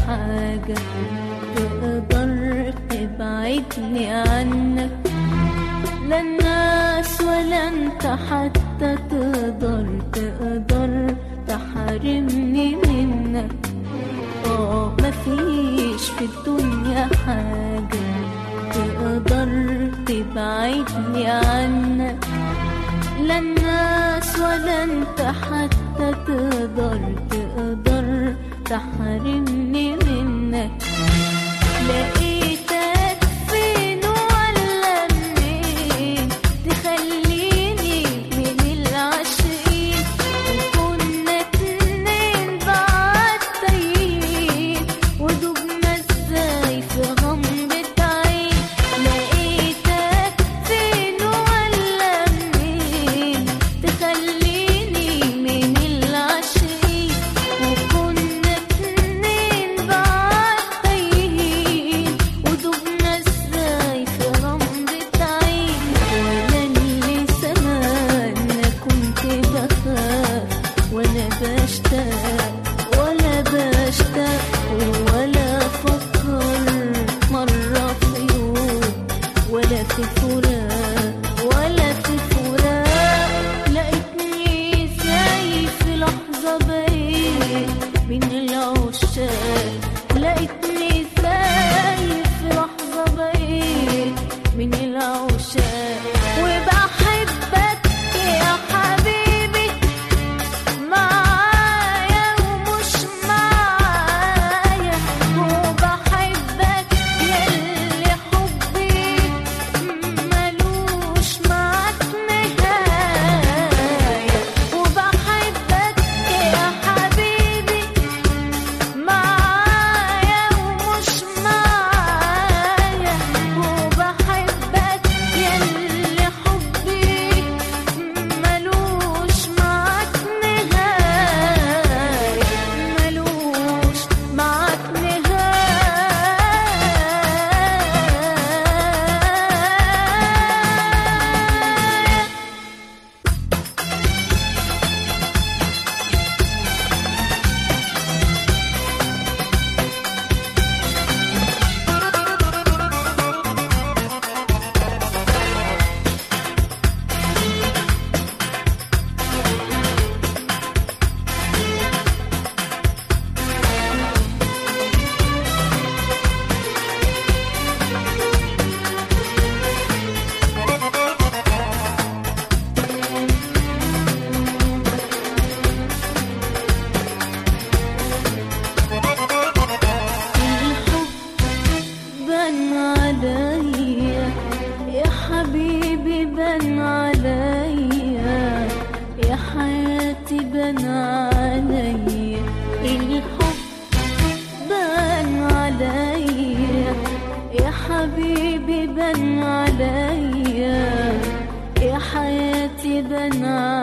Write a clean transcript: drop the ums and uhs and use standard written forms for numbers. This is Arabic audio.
حاجة تقدر تبعدني عنك، لا الناس ولا انت حتى تقدر تحرمني منك. مفيش في الدنيا حاجة تقدر تبعدني عنك، لا الناس ولا انت حتى تقدر تحرمني منك. لقيتك فين ولا منين تخليني من العاشقين، وكنا اتنين بعد تايهين ودوبنا ازاي في غمضة عين. لقيتك فين ولا منين تخليني من العاشقين، وكنا اتنين بعد تايهين ودوبنا ازاي في غمضة عين. ولا اللي سمعنا كنت بخاف وانا بشتاق ولا افكر مرة في يوم ولا في فراق لقيتني زي في لحظة بقيت من العشاق. لقيتني زي في لحظة بقيت من العشاق، وبحبك يا حبيبي معايا ومش معايا، وبحبك ياللي حبي ملوش معاك نهاية. وبحبك يا حبيبي معايا ومش معايا، وبحبك ياللي حبي ملوش معاك نهاية، ملوش معاك نهاية. بان عليا يا حبيبي، بان عليا يا حياتي، بان عليا الحب. بان عليا يا حبيبي، بان عليا يا حياتي، بان عليا